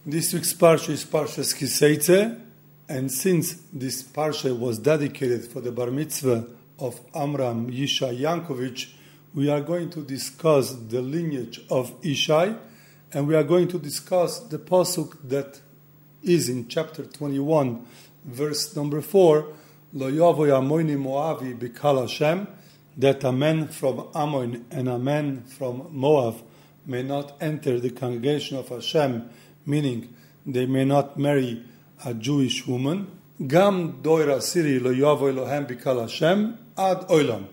This week's parsha is Parshas Kiseitze, and since this parsha was dedicated for the bar mitzvah of Amram Yishai Yankovich, we are going to discuss the lineage of Ishai, and we are going to discuss the pasuk that is in chapter 21, verse number 4, Lo yavoy Amoini Moavi bikal Hashem, that a man from Ammon and a man from Moab may not enter the congregation of Hashem, meaning they may not marry a Jewish woman. Gam doira siri lo yavo Elohem bikal Hashem ad olam.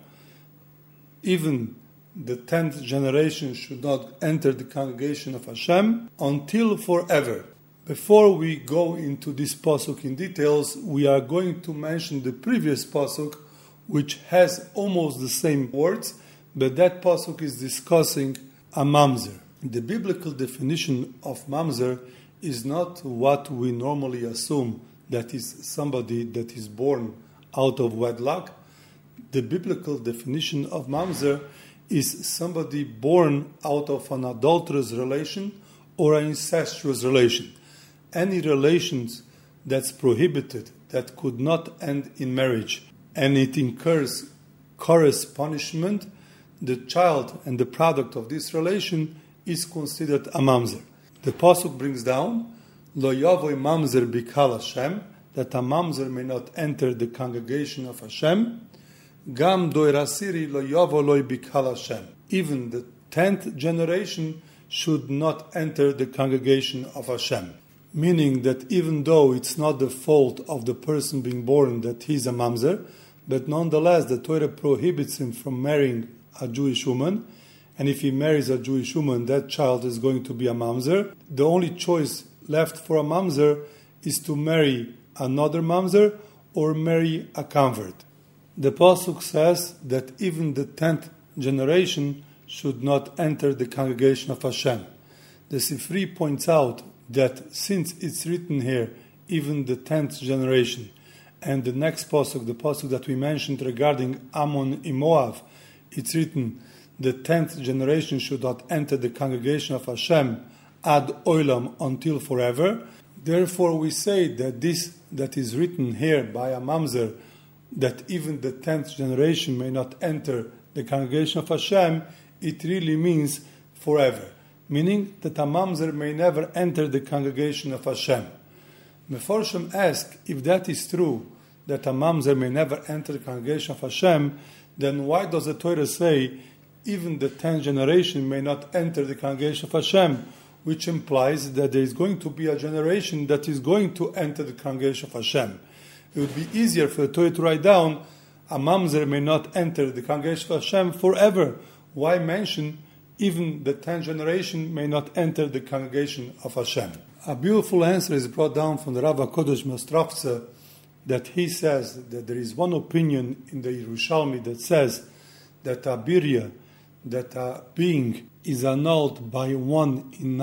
Even the 10th generation should not enter the congregation of Hashem until forever. Before we go into this pasuk in details, we are going to mention the previous pasuk, which has almost the same words, but that pasuk is discussing a mamzer. The biblical definition of mamzer is not what we normally assume, that is somebody that is born out of wedlock. The biblical definition of mamzer is somebody born out of an adulterous relation or an incestuous relation. Any relations that's prohibited, that could not end in marriage, and it incurs chorus punishment, the child and the product of this relation is considered a mamzer. The pasuk brings down, Lo yavoy mamzer bikal Hashem, that a mamzer may not enter the congregation of Hashem. Gam doirasiri lo yavo loy bikal Hashem. Even the 10th generation should not enter the congregation of Hashem. Meaning that even though it's not the fault of the person being born that he's a mamzer, but nonetheless the Torah prohibits him from marrying a Jewish woman, and if he marries a Jewish woman, that child is going to be a mamzer. The only choice left for a mamzer is to marry another mamzer or marry a convert. The pasuk says that even the 10th generation should not enter the congregation of Hashem. The Sifri points out that since it's written here, even the 10th generation, and the next pasuk, the pasuk that we mentioned regarding Ammon and Moab, it's written, the 10th generation should not enter the congregation of Hashem ad olam, until forever. Therefore we say that this that is written here by a mamzer, that even the 10th generation may not enter the congregation of Hashem, it really means forever. Meaning that a mamzer may never enter the congregation of Hashem. Meforshim ask, if that is true, that a mamzer may never enter the congregation of Hashem, then why does the Torah say, even the 10th generation may not enter the congregation of Hashem, which implies that there is going to be a generation that is going to enter the congregation of Hashem. It would be easier for the Torah to write down, a mamzer may not enter the congregation of Hashem forever. Why mention, even the 10th generation may not enter the congregation of Hashem? A beautiful answer is brought down from the Rav HaKodesh Mostravtsa, that he says that there is one opinion in the Yerushalmi that says that a birya, that a being is annulled by 1 in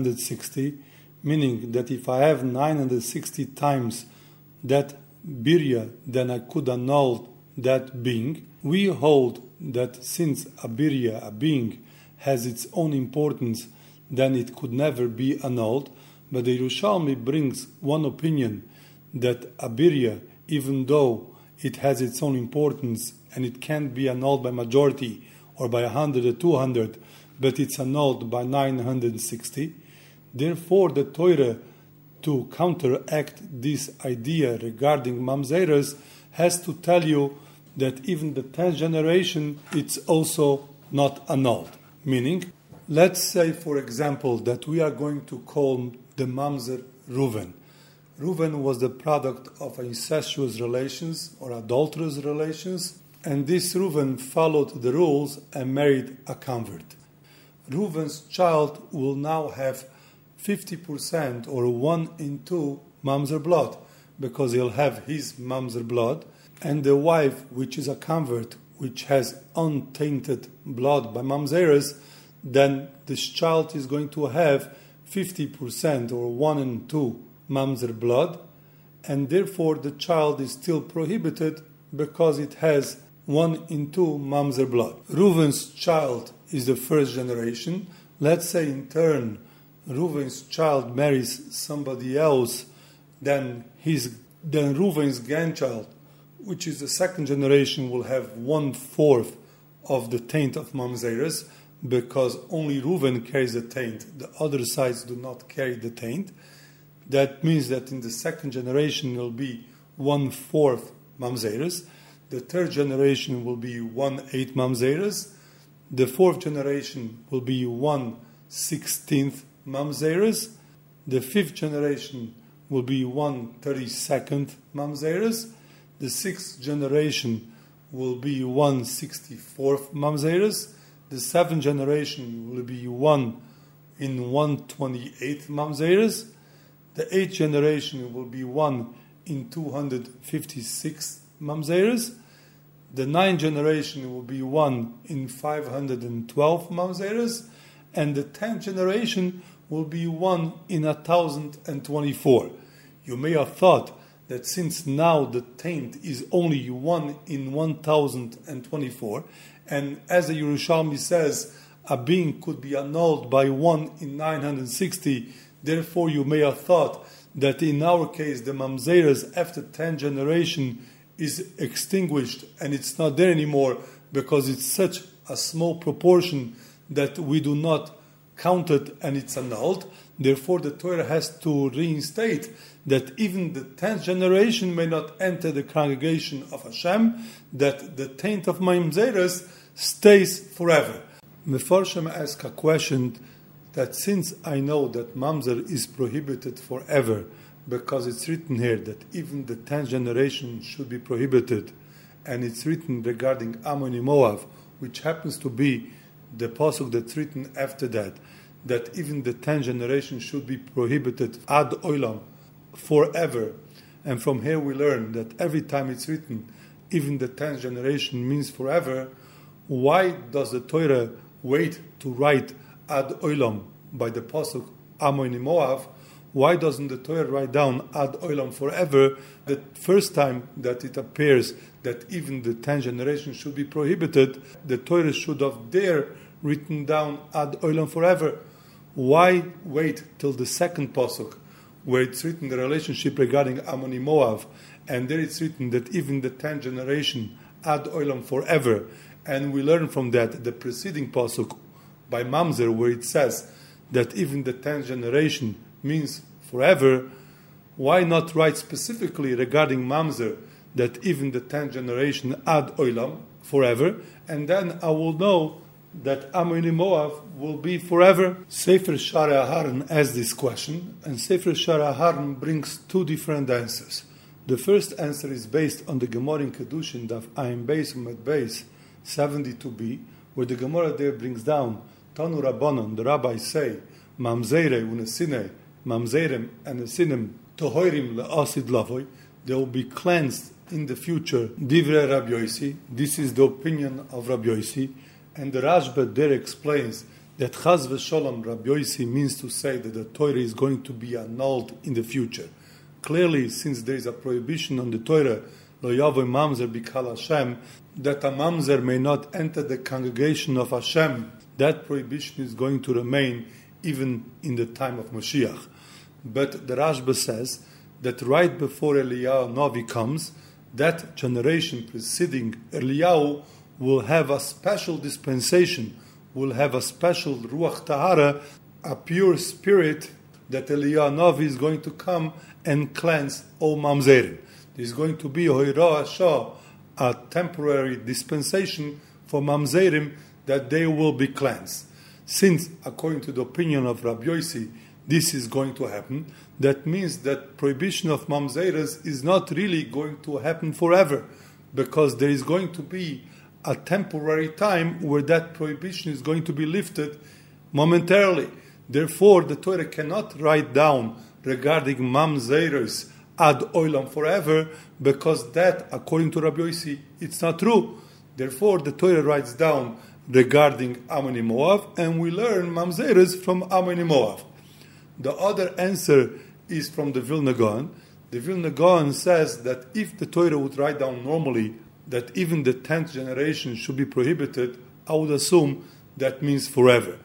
960, meaning that if I have 960 times that birya, then I could annul that being. We hold that since a birya, a being, has its own importance, then it could never be annulled. But the Yerushalmi brings one opinion that a birya, even though it has its own importance and it can't be annulled by majority or by 100 or 200, but it's annulled by 960. Therefore, the Torah, to counteract this idea regarding mamzeres, has to tell you that even the 10th generation, it's also not annulled. Meaning, let's say, for example, that we are going to call the mamzer Reuven. Reuven was the product of incestuous relations or adulterous relations, and this Reuven followed the rules and married a convert. Reuven's child will now have 50% or 1 in 2 mamzer blood, because he'll have his mamzer blood, and the wife, which is a convert, which has untainted blood by mamzeres, then this child is going to have 50% or 1 in 2 mamzer blood, and therefore the child is still prohibited because it has 1 in 2 mamzer blood. Reuven's child is the first generation. Let's say in turn Reuven's child marries somebody else, then Reuven's grandchild, which is the second generation, will have 1/4 of the taint of Mamzeres, because only Reuven carries the taint. The other sides do not carry the taint. That means that in the second generation will be 1/4 Mamzeres. The third generation will be 1/8 Mamzeres. The fourth generation will be 1/16 Mamzeres. The fifth generation will be 1/32 Mamzeres. The sixth generation will be 1/64 Mamzeres. The seventh generation will be 1/128 Mamzeres. The eighth generation will be 1/256 Mamzeres. The ninth generation will be 1/512 Mamzeres. And the 10th generation will be 1/1024. You may have thought that since now the taint is only 1/1024, and as the Yerushalmi says, a being could be annulled by 1/960, therefore you may have thought that in our case the Mamzeres after 10 generation is extinguished and it's not there anymore because it's such a small proportion that we do not count it and it's annulled. Therefore the Torah has to reinstate that even the 10th generation may not enter the congregation of Hashem, that the taint of Mamzeres stays forever. Mefarshim ask a question that since I know that Mamzer is prohibited forever, because it's written here that even the 10th generation should be prohibited, and it's written regarding Ammon and Moab, which happens to be the pasuk that's written after that even the 10th generation should be prohibited ad olam, forever. And from here we learn that every time it's written, even the 10th generation means forever. Why does the Torah wait to write ad olam by the pasuk Ammon and Moab? Why doesn't the Torah write down ad olam forever? The first time that it appears that even the 10th generation should be prohibited, the Torah should have there written down ad olam forever. Why wait till the second pasuk, where it's written the relationship regarding Ammon and Moab, and there it's written that even the 10th generation ad olam forever, and we learn from that the preceding pasuk by Mamzer, where it says that even the 10th generation means forever. Why not write specifically regarding Mamzer that even the 10th generation ad olam, forever, and then I will know that Ammon and Moab will be forever? Sefer Sha'arei HaHaran asks this question, and Sefer Sha'arei HaHaran brings two different answers. The first answer is based on the Gemara in Kedushin, Daf Ayin Beis Umed Beis 72b, where the Gemara there brings down Tanu Rabbanon, the rabbis say, Mamzere unesinei, Mamzerem and Esinim, Tohorim le'asid lavoy, they will be cleansed in the future. Divrei Rabbi Yossi, this is the opinion of Rabbi Yossi, and the Rashba there explains that Chaz v'Sholom Rabbi Yossi means to say that the Torah is going to be annulled in the future. Clearly, since there is a prohibition on the Torah, Lo Yavoy Mamzer Bikal Hashem, that a Mamzer may not enter the congregation of Hashem, that prohibition is going to remain even in the time of Mashiach. But the Rashba says that right before Eliyahu Navi comes, that generation preceding Eliyahu will have a special dispensation, will have a special Ruach Tahara, a pure spirit, that Eliyahu Navi is going to come and cleanse all Mamzerim. There is going to be Hoira Shah, a temporary dispensation for Mamzerim, that they will be cleansed. Since, according to the opinion of Rabbi Yossi, this is going to happen, that means that prohibition of Mamzeres is not really going to happen forever, because there is going to be a temporary time where that prohibition is going to be lifted momentarily. Therefore, the Torah cannot write down regarding Mamzeres ad olam forever, because that, according to Rabbi Yossi, it's not true. Therefore, the Torah writes down regarding Ammon and Moab, and we learn Mamzeres from Ammon and Moab. The other answer is from the Vilna Gaon. The Vilna Gaon says that if the Torah would write down normally that even the 10th generation should be prohibited, I would assume that means forever.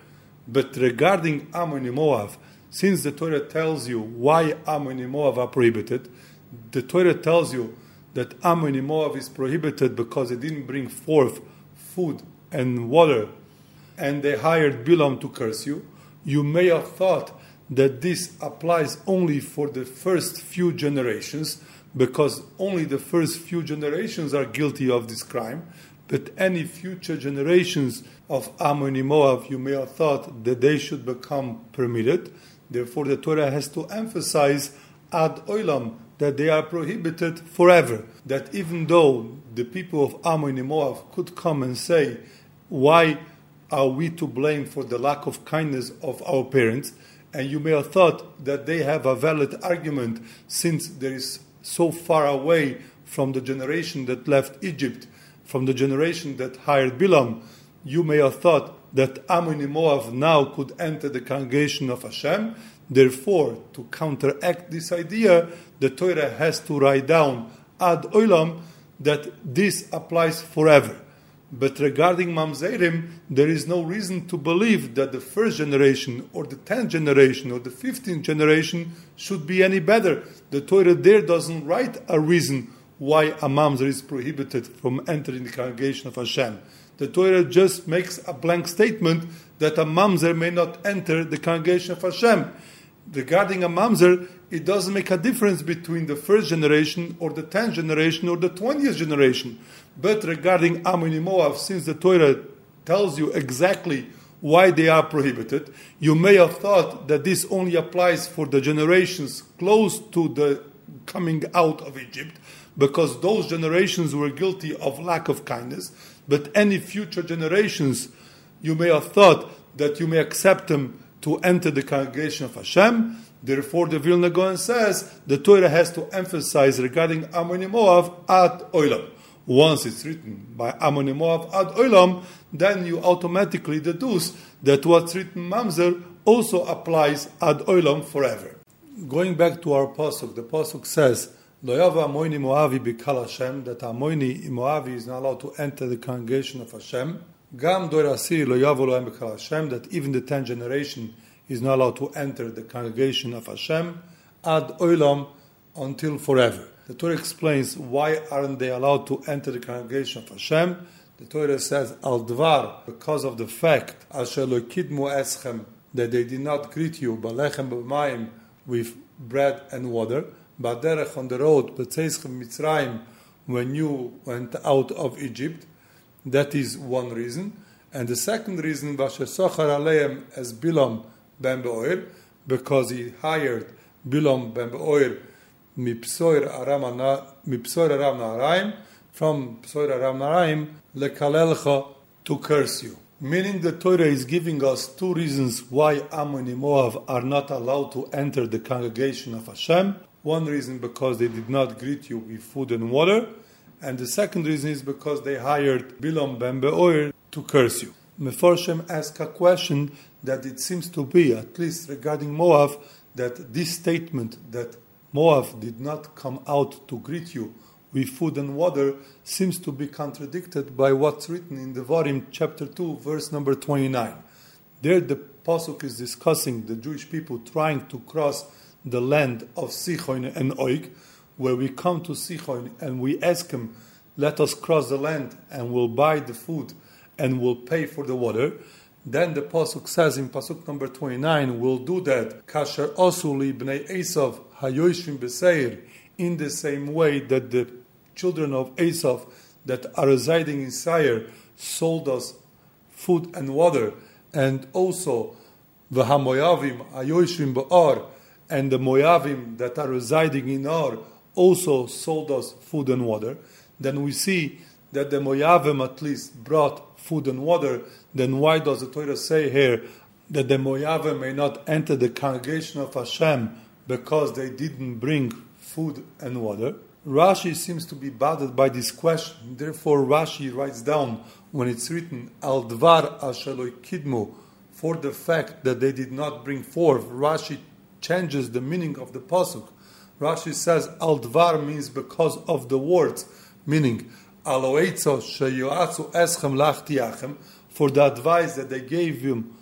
But regarding Ammon and Moab, since the Torah tells you why Ammon and Moab are prohibited, the Torah tells you that Ammon and Moab is prohibited because they didn't bring forth food and water, and they hired Bilam to curse you. You may have thought that this applies only for the first few generations, because only the first few generations are guilty of this crime. But any future generations of Ammon and Moab, you may have thought that they should become permitted. Therefore, the Torah has to emphasize ad olam, that they are prohibited forever. That even though the people of Ammon and Moab could come and say, why are we to blame for the lack of kindness of our parents? And you may have thought that they have a valid argument, since there is so far away from the generation that left Egypt, from the generation that hired Bilam. You may have thought that Ammon and Moab now could enter the congregation of Hashem. Therefore, to counteract this idea, the Torah has to write down ad olam that this applies forever. But regarding Mamzerim, there is no reason to believe that the first generation or the 10th generation or the 15th generation should be any better. The Torah there doesn't write a reason why a Mamzer is prohibited from entering the congregation of Hashem. The Torah just makes a blank statement that a Mamzer may not enter the congregation of Hashem. Regarding a Mamzer, it doesn't make a difference between the first generation or the 10th generation or the 20th generation. But regarding Ammon and Moab, since the Torah tells you exactly why they are prohibited, you may have thought that this only applies for the generations close to the coming out of Egypt, because those generations were guilty of lack of kindness. But any future generations, you may have thought that you may accept them to enter the congregation of Hashem. Therefore, the Vilna Gaon says the Torah has to emphasize regarding Ammon and Moab ad olam. Once it's written by Ammon and Moab ad olam, then you automatically deduce that what's written Mamzer also applies ad olam forever. Going back to our pasuk, the pasuk says, Lo yava Ammoni Moavi b'kal Hashem, that Ammoni Moavi is not allowed to enter the congregation of Hashem. Gam dor asir lo yavo lohem b'kal Hashem, that even the 10th generation is not allowed to enter the congregation of Hashem, ad olam, until forever. The Torah explains why aren't they allowed to enter the congregation of Hashem. The Torah says, al dvar, because of the fact, asher lo kidmu eschem, that they did not greet you, balechem b'mayim, with bread and water, baderech, on the road, b'tzeischem Mitzrayim, when you went out of Egypt. That is one reason. And the second reason, vasher sochar aleim, as Bilam ben Be'or, because he hired Bilam ben Be'or mipsoir aram naharaim, from Psoir Aram Naharaim, lekalelcha, to curse you. Meaning the Torah is giving us two reasons why Ammon and Moab are not allowed to enter the congregation of Hashem. One reason because they did not greet you with food and water, and the second reason is because they hired Bilam ben Be'or to curse you. Mefarshim ask a question that it seems to be, at least regarding Moab, that this statement that Moab did not come out to greet you with food and water seems to be contradicted by what's written in Devarim chapter 2, verse number 29. There the Pasuk is discussing the Jewish people trying to cross the land of Sichon and Og, where we come to Sichon and we ask him, let us cross the land and we'll buy the food and we'll pay for the water. Then the Pasuk says in Pasuk number 29, we'll do that, Kasher Osuli b'nei Esav hayoshvim b'seir, in the same way that the children of Esav that are residing in Seir sold us food and water, and also the Hamoyavim hayoshvim b'or, and the Moyavim that are residing in Or also sold us food and water. Then we see that the Moyavim at least brought food and water. Then why does the Torah say here that the Moyavim may not enter the congregation of Hashem because they didn't bring food and water? Rashi seems to be bothered by this question. Therefore Rashi writes down, when it's written al dvar asher lo kidmu, for the fact that they did not bring forth, Rashi changes the meaning of the pasuk. Rashi says al dvar means because of the words, meaning aloetzo sheyoatzu eschem lachtiachem, for the advice that they gave him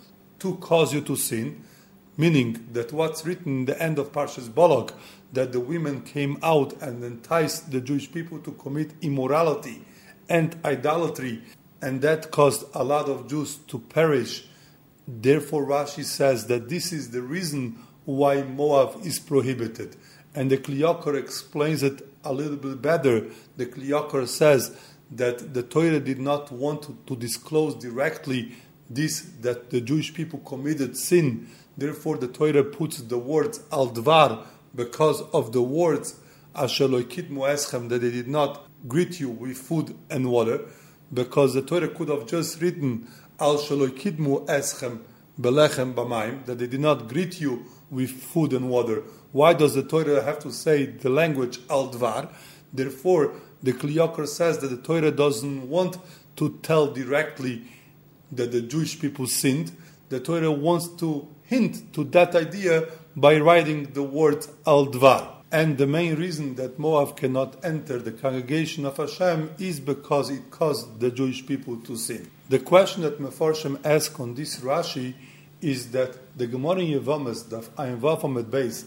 to cause you to sin, meaning that what's written in the end of Parshas Balak, that the women came out and enticed the Jewish people to commit immorality and idolatry, and that caused a lot of Jews to perish. Therefore, Rashi says that this is the reason why Moab is prohibited. And the Kli Yakar explains it a little bit better. The Kli Yakar says that the Torah did not want to disclose directly this, that the Jewish people committed sin. Therefore, the Torah puts the words al dvar, because of the words asher lo kidmu eschem, that they did not greet you with food and water, because the Torah could have just written al shelo kidmu eschem belechem b'mayim, that they did not greet you with food and water. Why does the Torah have to say the language al dvar? Therefore, the Kli Yakar says that the Torah doesn't want to tell directly that the Jewish people sinned. The Torah wants to hint to that idea by writing the word al dvar. And the main reason that Moab cannot enter the congregation of Hashem is because it caused the Jewish people to sin. The question that Mefarshim ask on this Rashi is that the Gemara in Yevamis, Daf Ayin Vav Amud Beis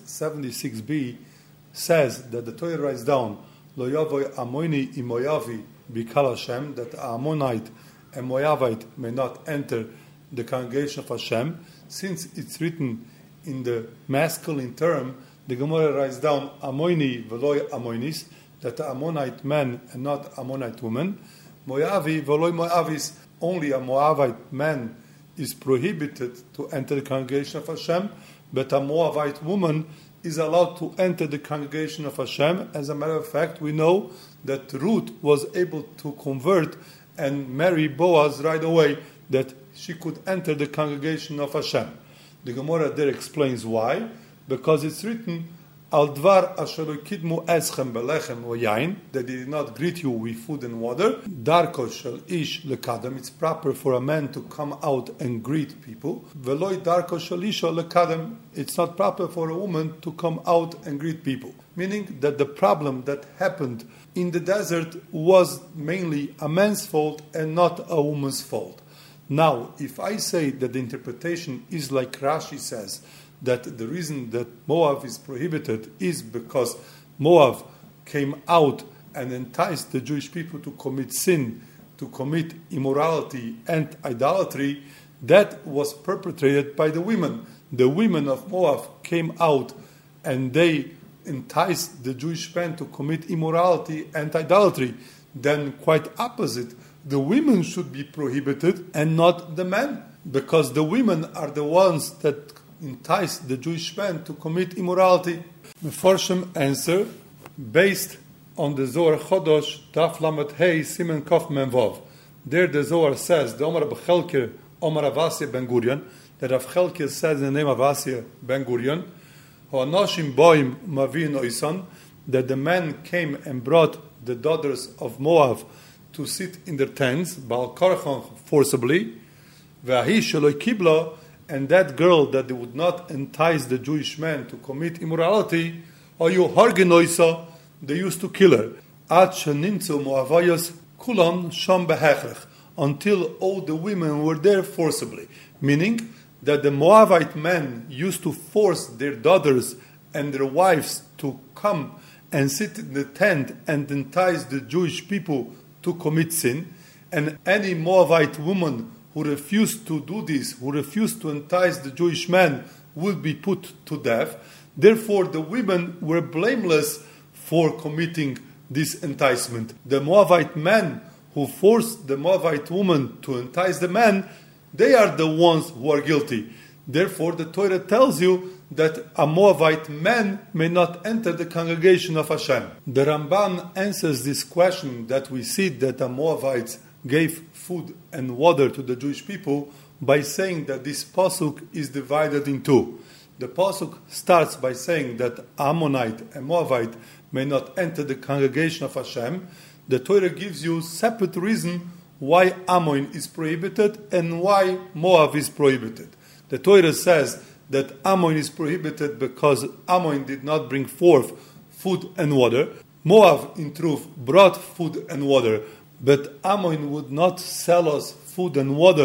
76b, says that the Torah writes down Lo Yavoy Amoni Imoyavi Bikal Hashem, that Ammonite and Moabite may not enter the congregation of Hashem. Since it's written in the masculine term, the Gemara writes down Ammoni veloy Ammonis, that the Ammonite man and not Ammonite woman. Moavi veloy Moavis, only a Moabite man is prohibited to enter the congregation of Hashem, but a Moabite woman is allowed to enter the congregation of Hashem. As a matter of fact, we know that Ruth was able to convert and marry Boaz right away, that she could enter the congregation of Hashem. The Gemara there explains why. Because it's written, Al dvar asher kidmu eschem belechem o yain, that they did not greet you with food and water. Darko shel ish lekadem, it's proper for a man to come out and greet people. Veloy darko shel isha lekadem, it's not proper for a woman to come out and greet people. Meaning that the problem that happened in the desert was mainly a man's fault and not a woman's fault. Now, if I say that the interpretation is like Rashi says, that the reason that Moab is prohibited is because Moab came out and enticed the Jewish people to commit sin, to commit immorality and idolatry, that was perpetrated by the women. The women of Moab came out and they enticed the Jewish men to commit immorality and idolatry. Then quite opposite, the women should be prohibited and not the men, because the women are the ones that entice the Jewish men to commit immorality. Mefarshim answer based on the Zohar Chodosh Daf Lamed Hey Simen Kof Mem Vav. There the Zohar says, the Omar Bechelker Omar Avasya Ben Gurion, that Rav Chelker says in the name of Avasya Ben Gurion, Ho'anoshim Boim Mavin Oisan, that the men came and brought the daughters of Moab to sit in their tents, Baal Korachon forcibly, Ve'ahi Sheloi Kibla, and that girl that they would not entice the Jewish men to commit immorality, or you hargenoisa, they used to kill her. Ad shenimtzu moavayos kulan sham behechrech, until all the women were there forcibly. Meaning that the Moabite men used to force their daughters and their wives to come and sit in the tent and entice the Jewish people to commit sin. And any Moabite woman who refused to do this, who refused to entice the Jewish men, would be put to death. Therefore, the women were blameless for committing this enticement. The Moabite men who forced the Moabite woman to entice the men, they are the ones who are guilty. Therefore, the Torah tells you that a Moabite man may not enter the congregation of Hashem. The Ramban answers this question that we see that the Moabites gave food and water to the Jewish people by saying that this pasuk is divided in two. The pasuk starts by saying that Ammonite and Moabite may not enter the congregation of Hashem. The Torah gives you separate reason why Ammon is prohibited and why Moab is prohibited. The Torah says that Ammon is prohibited because Ammon did not bring forth food and water. Moab, in truth, brought food and water, but Ammon would not sell us food and water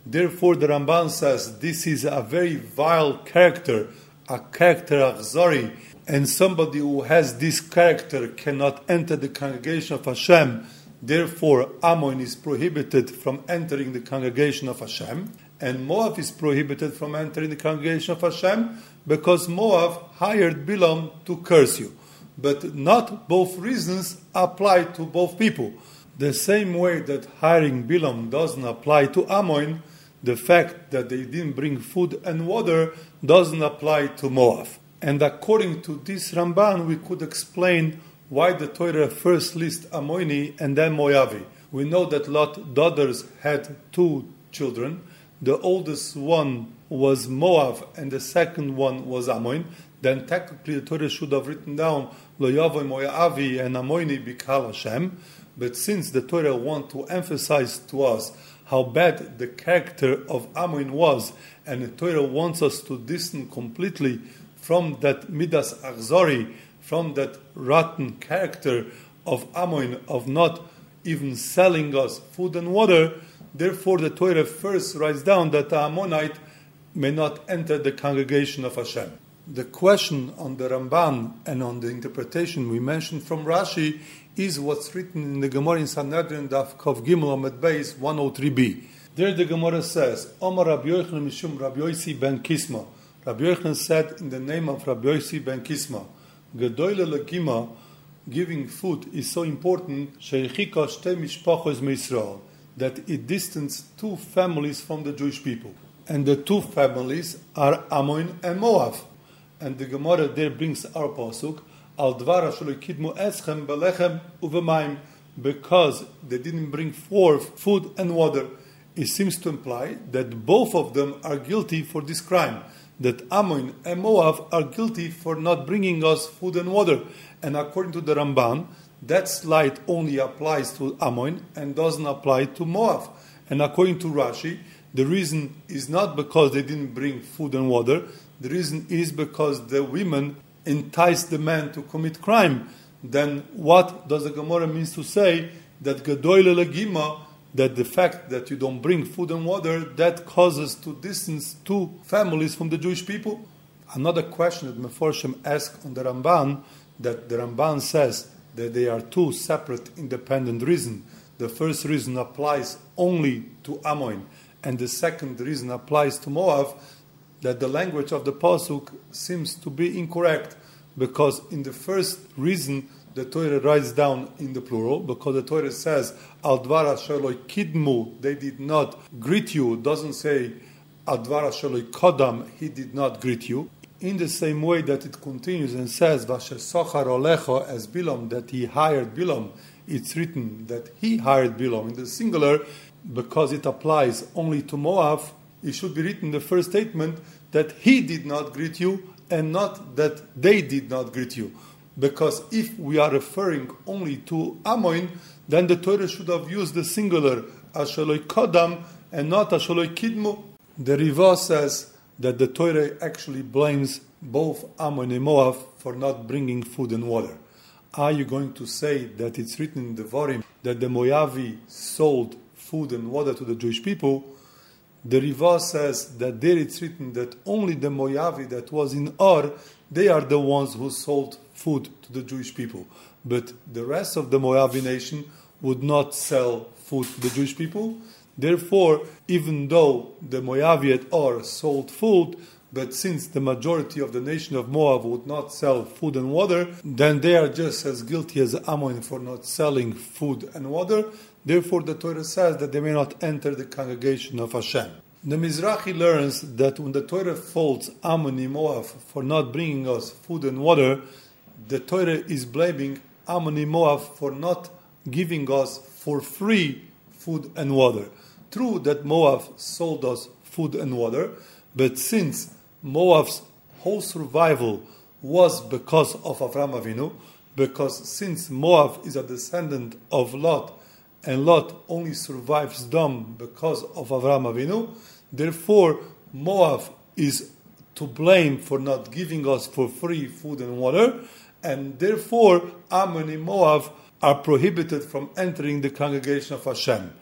Therefore, the Ramban says this is a very vile character, a character achzori, and somebody who has this character cannot enter the congregation of Hashem. Therefore, Ammon is prohibited from entering the congregation of Hashem, and Moab is prohibited from entering the congregation of Hashem because Moab hired Bilam to curse you. But not both reasons apply to both people. The same way that hiring Bilam doesn't apply to Ammon, the fact that they didn't bring food and water doesn't apply to Moab. And according to this Ramban, we could explain why the Torah first lists Ammoni and then Moavi. We know that Lot's daughters had 2 children. The oldest one was Moab and the second one was Ammon. Then technically the Torah should have written down Lo Yavoi Moavi and Ammoni Bikal Hashem. But since the Torah wants to emphasize to us how bad the character of Ammon was, and the Torah wants us to distance completely from that Midas Achzori, from that rotten character of Ammon, of not even selling us food and water, therefore the Torah first writes down that the Ammonite may not enter the congregation of Hashem. The question on the Ramban and on the interpretation we mentioned from Rashi is what's written in the Gemara in Sanhedrin Daf Kov Gimel Amud Beis 103b. There the Gemara says, Omar Rabbi Yochanan Mishum Rabbi Yosi ben Kisma. Rabbi Yochanan said in the name of Rabbi Yosi ben Kisma, Gedoyle legima, giving food is so important, Sheichika shte mishpachos meIsrael, that it distanced 2 families from the Jewish people. And the 2 families are Ammon and Moab. And the Gemara there brings our pasuk, Al dvara shelo kidmu eschem belechem uvemayim, because they didn't bring forth food and water. It seems to imply that both of them are guilty for this crime, that Ammon and Moab are guilty for not bringing us food and water. And according to the Ramban, that slight only applies to Ammon and doesn't apply to Moab. And according to Rashi, the reason is not because they didn't bring food and water. The reason is because the women enticed the men to commit crime. Then what does the Gemara mean to say that Gedoyle legima, that the fact that you don't bring food and water, that causes to distance 2 families from the Jewish people? Another question that Meforshim asked on the Ramban, that the Ramban says that they are 2 separate independent reasons. The first reason applies only to Ammon, and the second reason applies to Moab, that the language of the pasuk seems to be incorrect, because in the first reason the Torah writes down in the plural, because the Torah says Al dvara shelo kidmu, they did not greet you, doesn't say Al dvara shelo kodam, he did not greet you. In the same way that it continues and says Vasher sochar olecho, as Bilam, that he hired Bilam, it's written that he hired Bilam in the singular, because it applies only to Moab. It should be written the first statement that he did not greet you and not that they did not greet you. Because if we are referring only to Ammon, then the Torah should have used the singular Ashaloi Kodam and not Ashaloi Kidmu. The Riva says that the Torah actually blames both Ammon and Moab for not bringing food and water. Are you going to say that it's written in the Devarim that the Moavi sold food and water to the Jewish people? The Riva says that there it's written that only the Moavi that was in Ar, they are the ones who sold food to the Jewish people. But the rest of the Moavi nation would not sell food to the Jewish people. Therefore, even though the Moavi at Ar sold food, but since the majority of the nation of Moab would not sell food and water, then they are just as guilty as Ammon for not selling food and water. Therefore, the Torah says that they may not enter the congregation of Hashem. The Mizrahi learns that when the Torah faults Ammon and Moab for not bringing us food and water, the Torah is blaming Ammon and Moab for not giving us for free food and water. True that Moab sold us food and water, but since Moab's whole survival was because of Avraham Avinu, because since Moab is a descendant of Lot, and Lot only survives Dom because of Avraham Avinu, therefore Moab is to blame for not giving us for free food and water, and therefore Ammon and Moab are prohibited from entering the congregation of Hashem.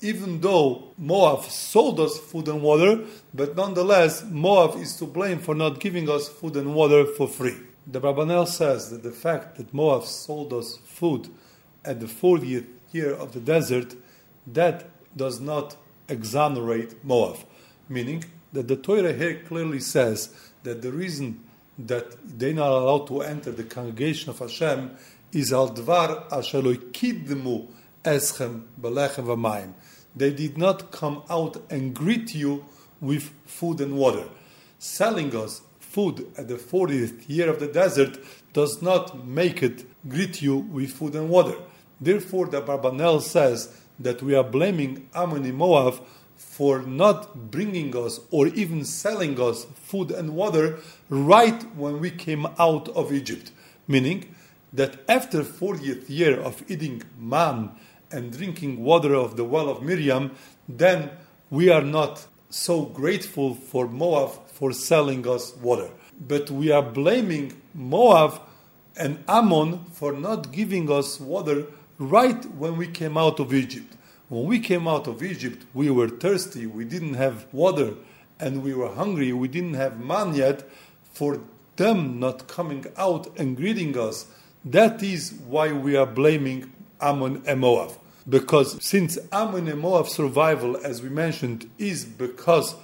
even though Moab sold us food and water, but nonetheless, Moab is to blame for not giving us food and water for free. The Abarbanel says that the fact that Moab sold us food at the 40th year of the desert, that does not exonerate Moab. Meaning that the Torah here clearly says that the reason that they're not allowed to enter the congregation of Hashem is al dvar asher lo kidmu eschem belechem v'mayim. They did not come out and greet you with food and water. Selling us food at the 40th year of the desert does not make it greet you with food and water. Therefore, the Abarbanel says that we are blaming Ammon and Moab for not bringing us or even selling us food and water right when we came out of Egypt. Meaning that after 40th year of eating man and drinking water of the well of Miriam, then we are not so grateful for Moab for selling us water. But we are blaming Moab and Ammon for not giving us water right when we came out of Egypt. When we came out of Egypt, we were thirsty, we didn't have water, and we were hungry, we didn't have man yet. For them not coming out and greeting us, that is why we are blaming Ammon and Moab. Because since Ammon and Moab's survival, as we mentioned, is because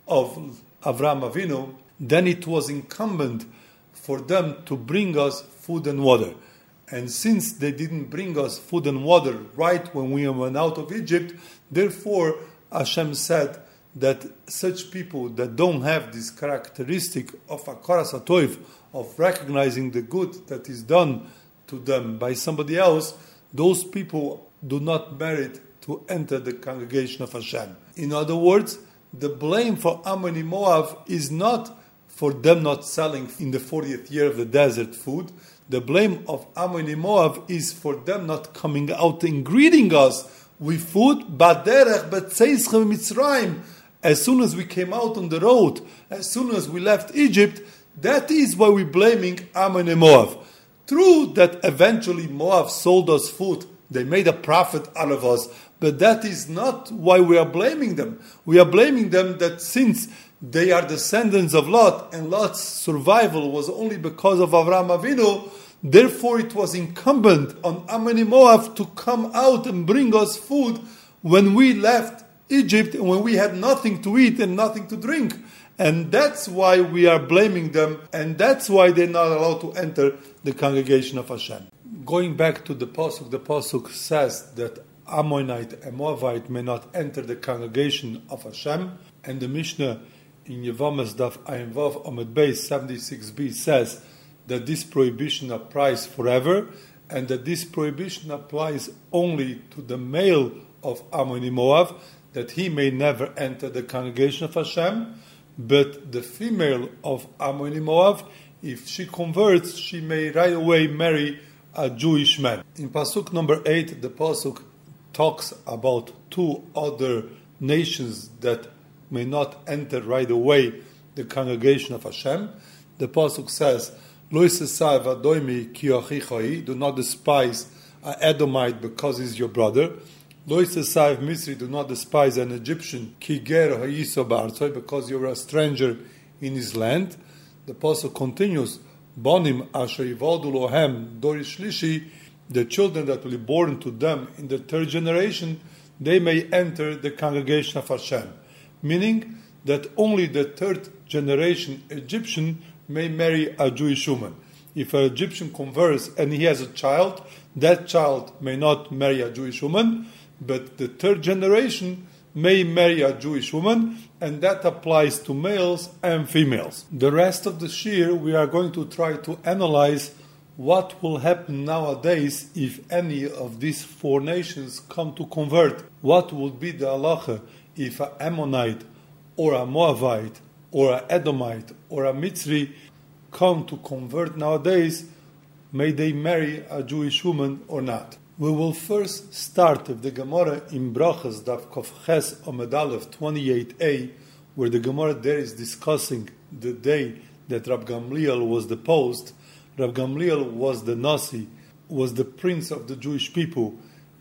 of Avraham Avinu, then it was incumbent for them to bring us food and water. And since they didn't bring us food and water right when we went out of Egypt, therefore Hashem said that such people that don't have this characteristic of Hakaras HaTov, of recognizing the good that is done to them by somebody else, those people do not merit to enter the congregation of Hashem. In other words, the blame for Ammon and Moab is not for them not selling in the 40th year of the desert food. The blame of Ammon and Moab is for them not coming out and greeting us with food. Baderech b'tzeischem Mitzrayim. As soon as we came out on the road, as soon as we left Egypt, that is why we're blaming Ammon and Moab. True that eventually Moab sold us food. They made a profit out of us. But that is not why we are blaming them. We are blaming them that since they are descendants of Lot, and Lot's survival was only because of Avraham Avinu, therefore it was incumbent on Ammon and Moab to come out and bring us food when we left Egypt and when we had nothing to eat and nothing to drink. And that's why we are blaming them, and that's why they're not allowed to enter the congregation of Hashem. Going back to the Pasuk says that Ammonite and Moabite may not enter the congregation of Hashem, and the Mishnah in Yevamas Daf Ayin Vav Amud Beis 76b says that this prohibition applies forever, and that this prohibition applies only to the male of Ammon and Moab, that he may never enter the congregation of Hashem, but the female of Ammon and Moab, if she converts, she may right away marry a Jewish man. In Pasuk number 8, the Pasuk talks about two other nations that may not enter right away the congregation of Hashem. The Pasuk says, Lo yisesai v'adoimi ki achichai, do not despise an Edomite because he's your brother. Lo yisesai v'misri, do not despise an Egyptian ki ger ha'iso ba'artzoi, because you're a stranger in his land. The Pasuk continues, Bonim asher yivoldu lohem dori shlishi, the children that will be born to them in the third generation, they may enter the congregation of Hashem. Meaning that only the third generation Egyptian may marry a Jewish woman. If an Egyptian converts and he has a child, that child may not marry a Jewish woman, but the third generation may marry a Jewish woman, and that applies to males and females. The rest of the shir, we are going to try to analyze what will happen nowadays if any of these four nations come to convert. What would be the halacha if an Ammonite or a Moabite or an Edomite or a Mitzri come to convert nowadays? May they marry a Jewish woman or not? We will first start with the Gemara in Brachas, Daf Kof Ches Amud Aleph 28a, where the Gemara there is discussing the day that Rab Gamliel was deposed. Rab Gamliel was the Nasi, was the prince of the Jewish people.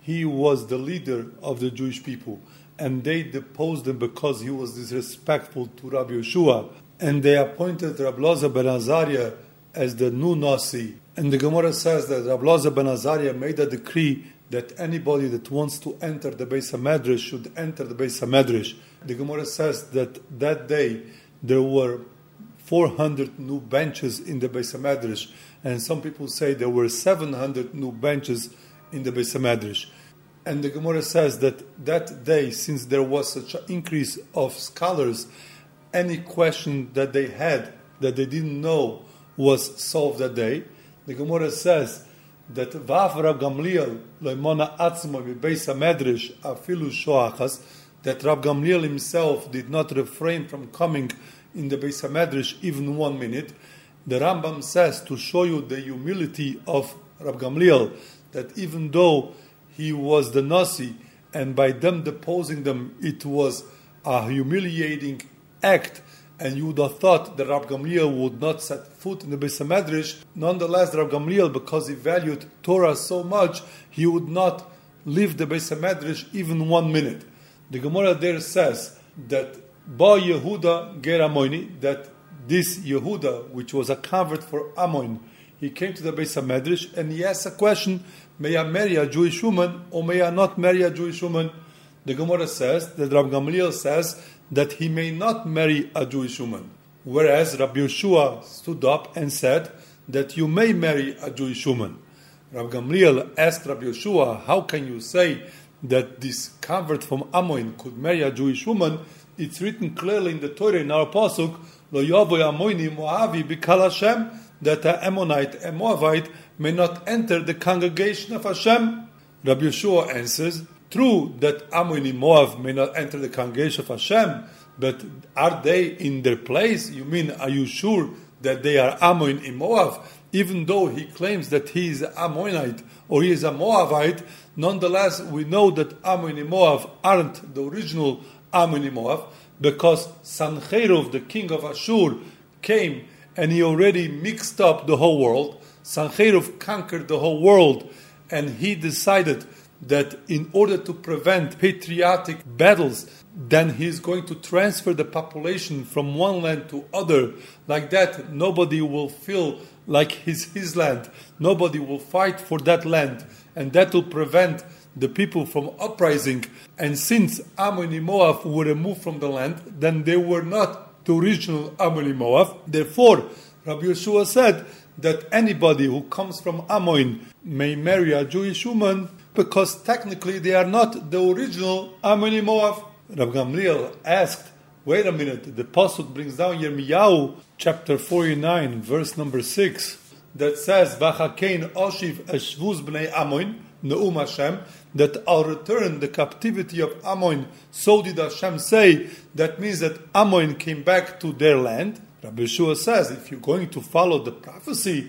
he was the leader of the Jewish people. And they deposed him because he was disrespectful to Rabbi Yeshua. And they appointed Rabbi Elazar ben Azariah as the new Nasi. And the Gemara says that Rabbi Elazar ben Azariah made a decree that anybody that wants to enter the Beis HaMedrash should enter the Beis HaMedrash. The Gemara says that day there were 400 new benches in the Beis HaMedrash, and some people say there were 700 new benches in the Beis HaMedrash. And the Gemara says that day, since there was such an increase of scholars, any question that they had that they didn't know was solved that day. The Gemara says that Va'af Rab Gamliel lo'imona atzmo mibeis hamedrash afilu shoachas, that Rab Gamliel himself did not refrain from coming in the Beis HaMedrash even 1 minute. The Rambam says, to show you the humility of Rab Gamliel, that even though he was the Nasi, and by them deposing them, it was a humiliating act, and you would have thought that Rab Gamliel would not set foot in the Beis HaMedrash. Nonetheless, Rab Gamliel, because he valued Torah so much, he would not leave the Beis HaMedrash even 1 minute. The Gemara there says that Ba Yehuda ger Amoini, that this Yehuda, which was a convert for Ammon, he came to the Beis HaMedrash and he asked a question, may I marry a Jewish woman or may I not marry a Jewish woman? The Gemara says that Rab Gamliel says that he may not marry a Jewish woman, whereas Rabbi Yeshua stood up and said that you may marry a Jewish woman. Rab Gamliel asked Rabbi Yeshua, how can you say that this convert from Ammon could marry a Jewish woman? It's written clearly in the Torah, in our pasuk, Lo yavoy Ammoni Moavi b'kal Hashem, that an Ammonite and Moabite may not enter the congregation of Hashem. Rabbi Yeshua answers, true that Ammon and Moab may not enter the congregation of Hashem, but are they in their place? You mean, are you sure that they are Ammon and Moab? Even though he claims that he is an Ammonite or he is a Moabite, nonetheless we know that Ammon and Moab aren't the original Ammon and Moab, because Sancherov, the king of Ashur, came and he already mixed up the whole world. Sancherov conquered the whole world, and he decided that in order to prevent patriotic battles, then he's going to transfer the population from one land to other. Like that, nobody will feel like it's his land. Nobody will fight for that land, and that will prevent the people from uprising. And since Ammon and Moab were removed from the land, then they were not the original Ammon and Moab. Therefore, Rabbi Yeshua said that anybody who comes from Ammon may marry a Jewish woman, because technically they are not the original Ammon and Moab. Rabbi Gamliel asked, wait a minute, the pasuk brings down Yirmiyahu chapter 49, verse number 6, that says, Vachakein oshiv eshvuz bnei Ammon, Ne'um Hashem, that I'll return the captivity of Ammon. So did Hashem say. That means that Ammon came back to their land. Rabbi Yeshua says, if you're going to follow the prophecy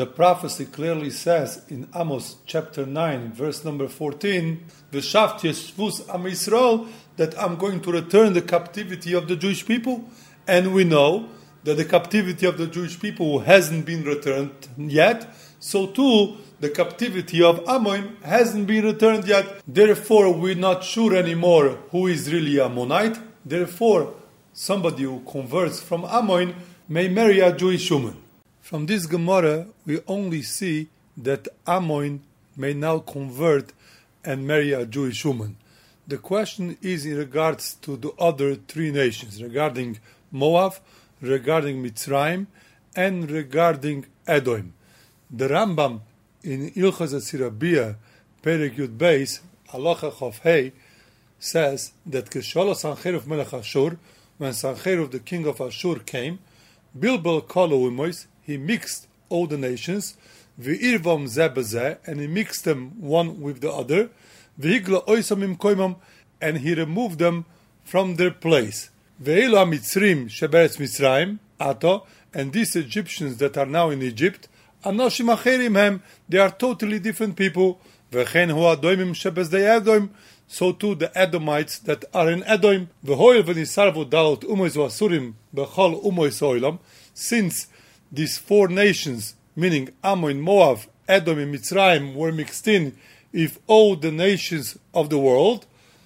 clearly says in Amos chapter 9, verse number 14, V'shavti yeshvus am Yisrael, that I'm going to return the captivity of the Jewish people. And we know that the captivity of the Jewish people hasn't been returned yet. So too, the captivity of Ammon hasn't been returned yet. Therefore, we're not sure anymore who is really Ammonite. Therefore, somebody who converts from Ammon may marry a Jewish woman. From this Gemara, we only see that Ammon may now convert and marry a Jewish woman. The question is in regards to the other three nations, regarding Moab, regarding Mitzrayim, and regarding Edom. The Rambam in Ilchos Asirabiyah, Perek Yud Beis, Halacha Chof Hei, says that Keshalo Sancherov Melech Ashur, when Sancherov, the king of Ashur, came, Bilbel Kolo Umois, he mixed all the nations, V'irvom Zeh B'Zeh, and he mixed them one with the other, V'higla Oisamim Koimam, and he removed them from their place. Ve'elu HaMitzrim Sheberetz Mitzrayim, Ato, and these Egyptians that are now in Egypt, Anoshim Acherim Hem, they are totally different people. V'chein hu Adoimim shebezdei Edom, so too the Edomites that are in Edom. V'hoil v'nisarvu dalot umois v'asurim b'chol umois oilam, since these four nations, meaning Ammon, Moab, Edom, and Mitzrayim, were mixed in if all the nations of the world,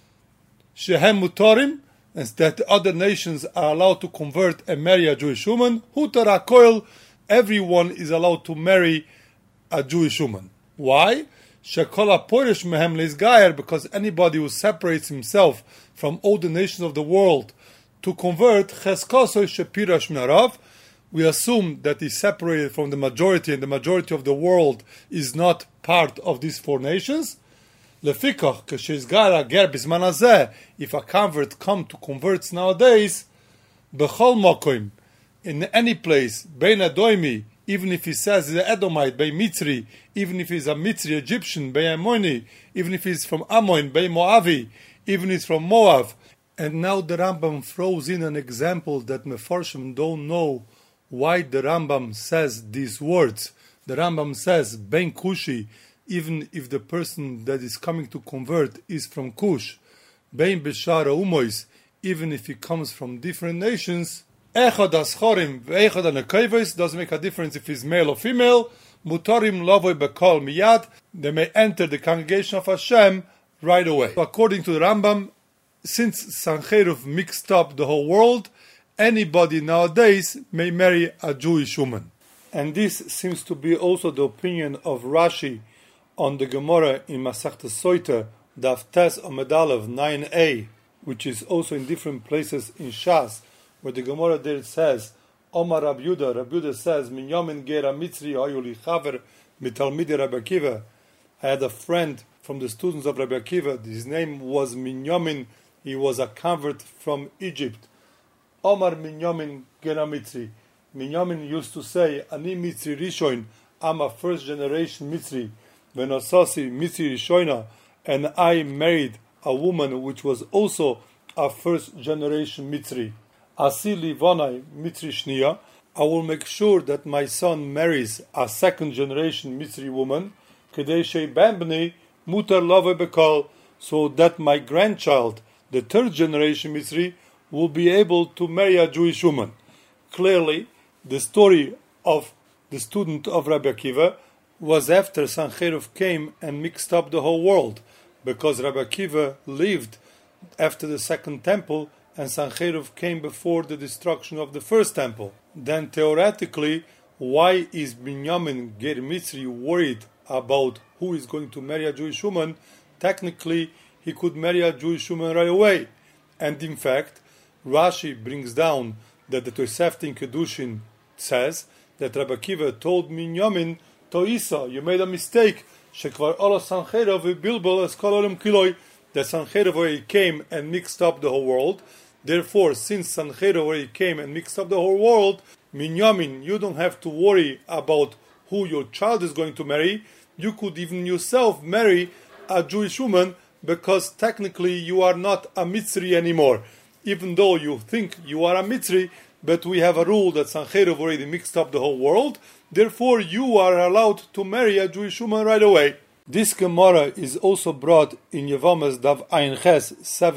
shehem mutarim, and that other nations are allowed to convert and marry a Jewish woman, hutar hakoil, everyone is allowed to marry a Jewish woman. Why? Shekol haporesh mehem leisgayer, because anybody who separates himself from all the nations of the world to convert, cheskaso shepirash minarav, we assume that he's separated from the majority, and the majority of the world is not part of these four nations. Lefikach, k'sheizgar ger bisman hazeh, if a convert come to converts nowadays, bechol mokoim, in any place, bein adoimi, even if he says he's an Edomite, bein Mitzri, even if he's a Mitzri Egyptian, bein Ammoni, even if he's from Ammon, bein Moavi, even if he's from Moab. And now the Rambam throws in an example that Mefarshim don't know why the Rambam says these words. The Rambam says, Ben Kushi, even if the person that is coming to convert is from Kush, Ben Beshara Umois, even if he comes from different nations, Echad Aschorim, Echad Anakayves, doesn't make a difference if he's male or female, Mutarim Lavoi Bekal Miyad, they may enter the congregation of Hashem right away. So according to the Rambam, since Sancheirov mixed up the whole world, anybody nowadays may marry a Jewish woman. And this seems to be also the opinion of Rashi on the Gemara in Masechta Soita, Daf Tes Amud Aleph 9a, which is also in different places in Shas, where the Gemara there says, Omar Rab Yudah says, Min Yamin Gera Mitzri Hayuli Chaver Mitalmidi Rabbi Akiva. I had a friend from the students of Rabbi Akiva, his name was Minyamin, he was a convert from Egypt. Omar Minyamin Gera Mitzri. Minyamin used to say, Ani Mitzri Rishon, I'm a first generation Mitzri. Venasasi Mitzri Rishoina, and I married a woman which was also a first generation Mitzri. Asi Livonai Mitzri Shnia, I will make sure that my son marries a second generation Mitzri woman, Kedei Shei Ben Bnei Mutar Love Bekal, so that my grandchild, the third generation Mitzri, will be able to marry a Jewish woman. Clearly, the story of the student of Rabbi Akiva was after Sancheirov came and mixed up the whole world, because Rabbi Akiva lived after the second temple and Sancheirov came before the destruction of the first temple. Then theoretically, why is Binyamin Ger Mitzri worried about who is going to marry a Jewish woman? Technically, he could marry a Jewish woman right away. And in fact, Rashi brings down that the Tosefta in Kedushin says that Rabbi Akiva told Binyamin, Toisa, you made a mistake. Shekvar Ola Sancheirov Bilbal Eskalorim Kiloi, that Sancheirov already came and mixed up the whole world. Therefore, since Sancheirov already came and mixed up the whole world, Minyamin, you don't have to worry about who your child is going to marry. You could even yourself marry a Jewish woman, because technically you are not a Mitzri anymore. Even though you think you are a Mitzri, but we have a rule that Sancheirov already mixed up the whole world. Therefore, you are allowed to marry a Jewish woman right away. This Gemara is also brought in Yevamos Daf Ayin Ches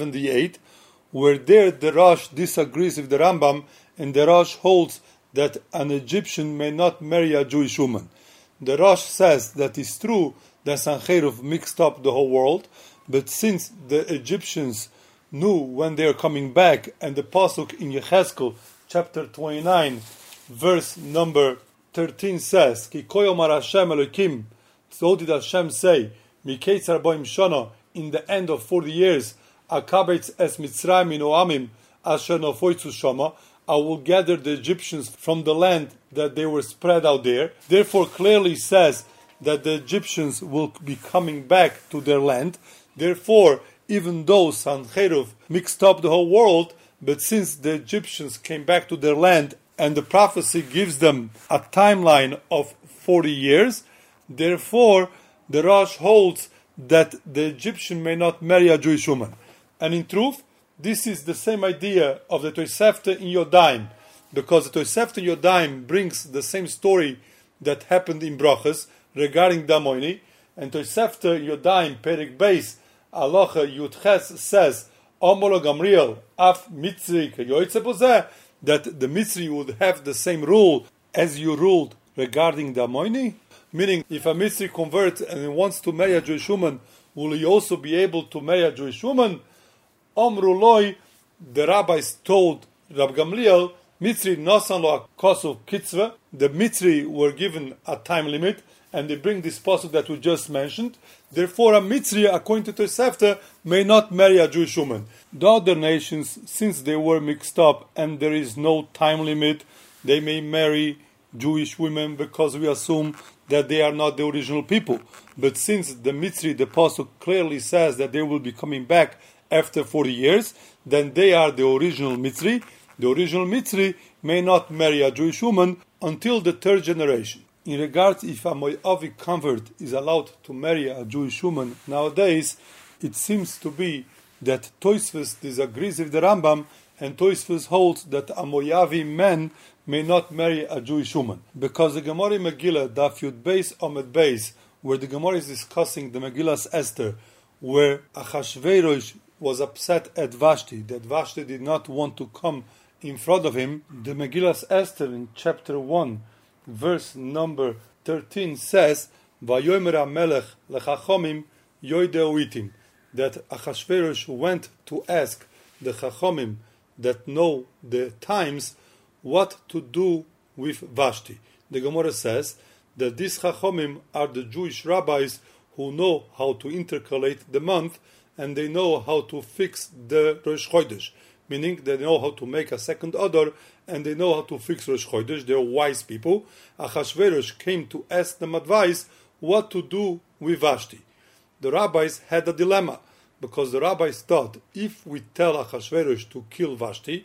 78, where there the Rosh disagrees with the Rambam, and the Rosh holds that an Egyptian may not marry a Jewish woman. The Rosh says that it's true that Sancheirov mixed up the whole world, but since the Egyptians knew when they are coming back, and the Pasuk in Yechezkel chapter 29, verse number 13 says, Ki koyomar Hashem Elokim, so did Hashem say, Miketz Arboim Shana, in the end of 40 years, Akabetz es Mitzrayim in Oamim, Asher Nofoitzu Shama, I will gather the Egyptians from the land that they were spread out there. Therefore clearly says that the Egyptians will be coming back to their land. Therefore, even though Sancheirov mixed up the whole world, but since the Egyptians came back to their land and the prophecy gives them a timeline of 40 years, therefore the Rosh holds that the Egyptian may not marry a Jewish woman. And in truth, this is the same idea of the Tosefta in Yodayim, because the Tosefta in Yodayim brings the same story that happened in Brachas regarding Damoni, and Tosefta in Yodayim, Perik Beis, Halacha Yudches says, Omolo Gamriel, Af Mitzri Keyoytze Bozeh, that the Mitzri would have the same rule as you ruled regarding Damoni. Meaning, if a Mitzri converts and he wants to marry a Jewish woman, will he also be able to marry a Jewish woman? Omru loi, the rabbis told Rab Gamliel, Mitzri nosan lo kosov kitzvah. The Mitzri were given a time limit, and they bring this pasuk that we just mentioned. Therefore, a Mitzri, according to Tosefta, may not marry a Jewish woman. The other nations, since they were mixed up and there is no time limit, they may marry Jewish women because we assume that they are not the original people. But since the Mitzri, the pasuk clearly says that they will be coming back after 40 years, then they are the original Mitzri. The original Mitzri may not marry a Jewish woman until the third generation. In regards if a Moavi convert is allowed to marry a Jewish woman nowadays, it seems to be that Tosfos disagrees with the Rambam, and Tosfos holds that a Moavi man may not marry a Jewish woman. Because the Gemara in Megillah, Daf Yud Beis Omed Beis, where the Gemara is discussing the Megillas Esther, where Achashverosh was upset at Vashti, that Vashti did not want to come in front of him, the Megillas Esther in chapter 1, verse number 13 says, Vayomer HaMelech lechachomim yoideu itim, that Achashverosh went to ask the Chachomim that know the times what to do with Vashti. The Gemara says that these Chachomim are the Jewish rabbis who know how to intercalate the month, and they know how to fix the Rosh Chodesh, meaning they know how to make a second Adar, and they know how to fix Rosh Chodesh. They are wise people. Achashverosh came to ask them advice what to do with Vashti. The rabbis had a dilemma, because the rabbis thought, if we tell Achashverosh to kill Vashti,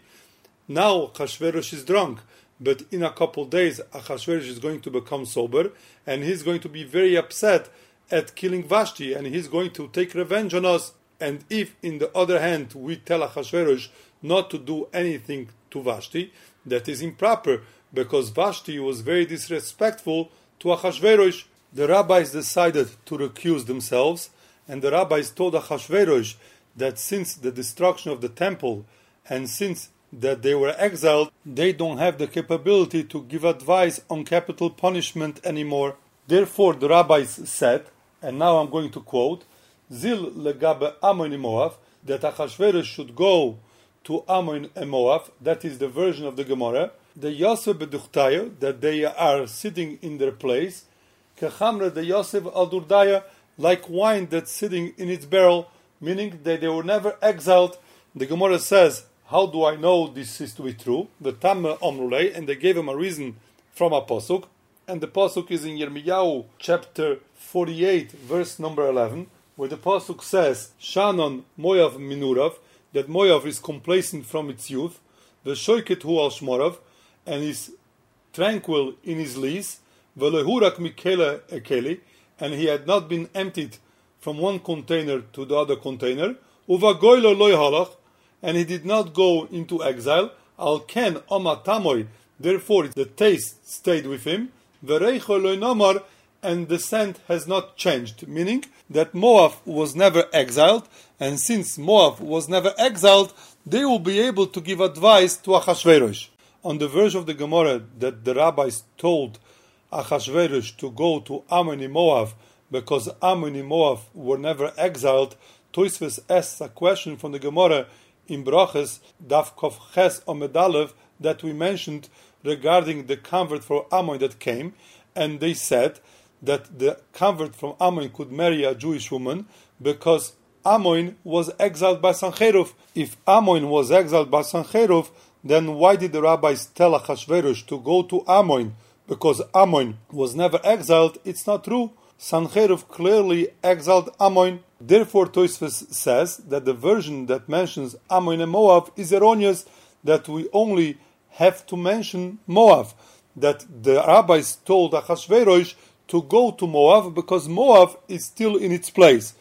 now Achashverosh is drunk, but in a couple days Achashverosh is going to become sober, and he's going to be very upset at killing Vashti, and he's going to take revenge on us. And if, in the other hand, we tell Achashverosh not to do anything to Vashti, that is improper, because Vashti was very disrespectful to Achashverosh. The rabbis decided to recuse themselves, and the rabbis told Achashverosh that since the destruction of the temple, and since that they were exiled, they don't have the capability to give advice on capital punishment anymore. Therefore, the rabbis said, and now I'm going to quote, Zil legabe Ammon and Moav, that Achashverosh should go to Ammon and Moav, that is the version of the Gemara, the Yosef beduchtaya, that they are sitting in their place, kechamre the Yosef al durdaya, like wine that's sitting in its barrel, meaning that they were never exiled. The Gemara says, how do I know this is to be true? The Tammah Omrulei, and they gave him a reason from a pasuk, and the pasuk is in Yirmiyahu chapter 48, verse number 11, where the pasuk says, Shanon Moav Minurav, that Moav is complacent from its youth, the Shoiket Hu al Shmorav, and is tranquil in his lease, Velehurak Mikele Ekeli, and he had not been emptied from one container to the other container, Uva Goylo Loy Halach, and he did not go into exile, Al Ken Oma Tamoy, therefore the taste stayed with him, Vereicho Loy Namar, and the scent has not changed, meaning that Moav was never exiled, and since Moav was never exiled, they will be able to give advice to Achashverosh. On the verse of the Gemara that the rabbis told Achashverosh to go to Ammon and Moav because Ammon and Moav were never exiled, Tosfos asks a question from the Gemara in Brachas, Daf Kof Ches Omed Aleph, that we mentioned regarding the convert from Ammon that came, and they said that the convert from Ammon could marry a Jewish woman because Ammon was exiled by Sancherov. If Ammon was exiled by Sancherov, then why did the rabbis tell Achashverosh to go to Ammon? Because Ammon was never exiled. It's not true. Sancherov clearly exiled Ammon. Therefore, Tosfos says that the version that mentions Ammon and Moav is erroneous, that we only have to mention Moav, that the rabbis told Achashverosh to go to Moav because Moav is still in its place.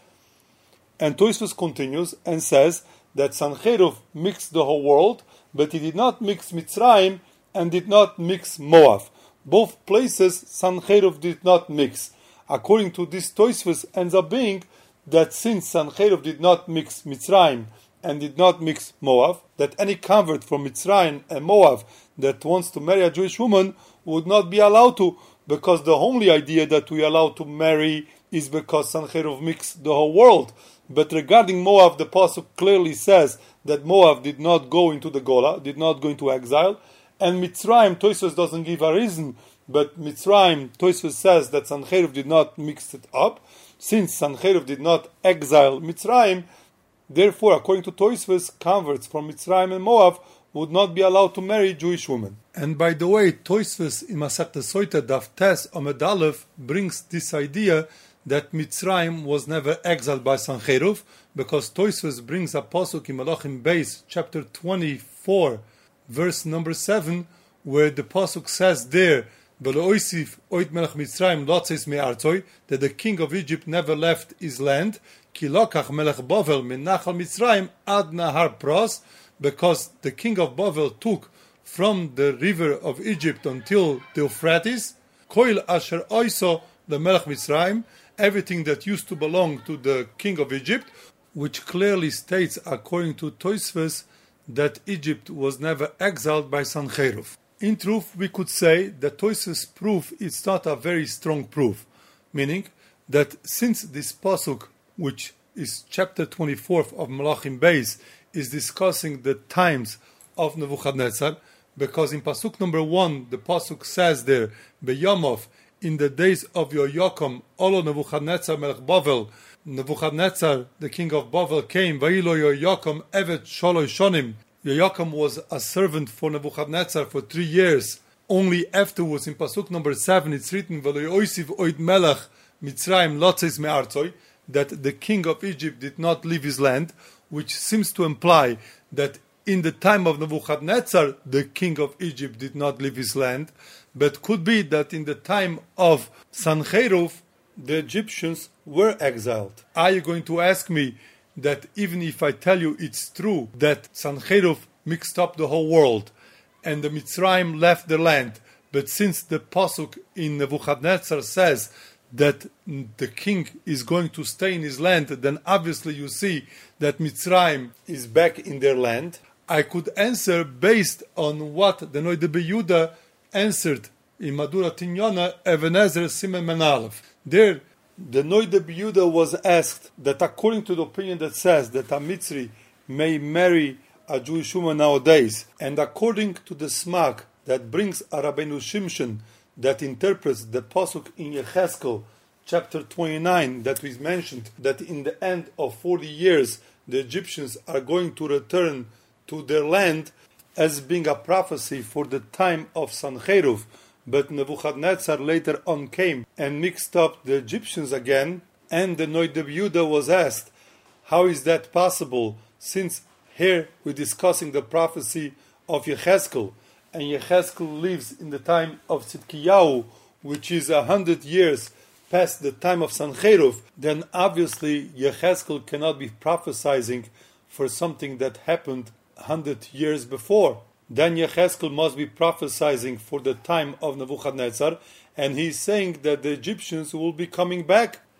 And Tosfos continues and says that Sancherov mixed the whole world, but he did not mix Mitzrayim and did not mix Moav. Both places Sancherov did not mix. According to this, Tosfos ends up being that since Sancherov did not mix Mitzrayim and did not mix Moav, that any convert from Mitzrayim and Moav that wants to marry a Jewish woman would not be allowed to, because the only idea that we are allowed to marry is because Sancherov mixed the whole world. But regarding Moab, the Pasuk clearly says that Moab did not go into the Gola, did not go into exile, and Mitzrayim, Tosfos doesn't give a reason, but Mitzrayim, Tosfos says that Sancherov did not mix it up. Since Sancherov did not exile Mitzrayim, therefore, according to Tosfos, converts from Mitzrayim and Moab would not be allowed to marry Jewish women. And by the way, Tosfos in Masechta Soita Daf Tes Amud Aleph brings this idea that Mitzrayim was never exiled by Sancherov, because Tosfos brings a pasuk in Malachim Beis, chapter 24, verse number 7, where the pasuk says there, that the king of Egypt never left his land, because the king of Bavel took from the river of Egypt until the Euphrates, everything that used to belong to the king of Egypt, which clearly states, according to Tosfos, that Egypt was never exiled by Sancherov. In truth, we could say that Tosfos' proof is not a very strong proof, meaning that since this pasuk, which is chapter 24 of Malachim Beis, is discussing the times of Nebuchadnezzar, because in pasuk number 1, the pasuk says there, Beyomov, in the days of Yoyakim, Olo Nebuchadnezzar melech Bavel, Nebuchadnezzar, the king of Bavel, came, Vayilo Yoyakim evet sholosh shonim. Yoyakim was a servant for Nebuchadnezzar for 3 years. Only afterwards, in pasuk number 7, it's written, Velo yoisiv oid melech Mitzrayim lotzes me'artzoi, that the king of Egypt did not leave his land, which seems to imply that in the time of Nebuchadnezzar, the king of Egypt did not leave his land, but could be that in the time of Sancherov, the Egyptians were exiled. Are you going to ask me that even if I tell you it's true that Sancherov mixed up the whole world and the Mitzrayim left the land, but since the pasuk in Nebuchadnezzar says that the king is going to stay in his land, then obviously you see that Mitzrayim is back in their land? I could answer based on what the Noida B'Yehuda answered in Madura Tinyona, Ebenezer Simen Menalev. There, the Noida B'Yehuda was asked that according to the opinion that says that a Mitzri may marry a Jewish woman nowadays, and according to the Smag that brings a Rabbeinu Shimshon that interprets the pasuk in Yecheskel, chapter 29, that we mentioned, that in the end of 40 years, the Egyptians are going to return to their land, as being a prophecy for the time of Sancherov, but Nebuchadnezzar later on came and mixed up the Egyptians again, and the Noida B'Yehuda was asked, how is that possible, since here we're discussing the prophecy of Yecheskel, and Yecheskel lives in the time of Tzidkiyahu, which is 100 years past the time of Sancherov, then obviously Yecheskel cannot be prophesying for something that happened 100 years before. Then Yecheskel must be prophesying for the time of Nebuchadnezzar, and he's saying that the Egyptians will be coming back.